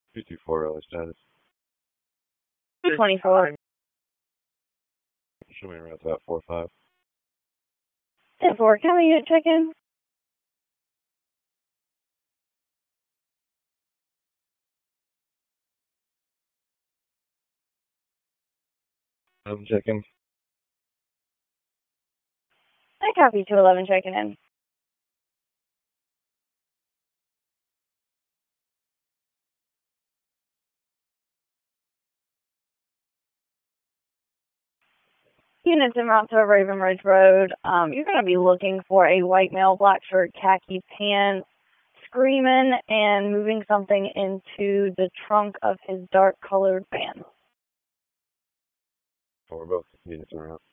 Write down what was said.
224 early status. 224. Show me around about 4-5. 10-4, can we unit check-in? I'm checking. I copy 211 checking in. Units en route to Raven Ridge Road. You're going to be looking for a white male, black shirt, khaki pants, screaming and moving something into the trunk of his dark-colored van. We're both units around.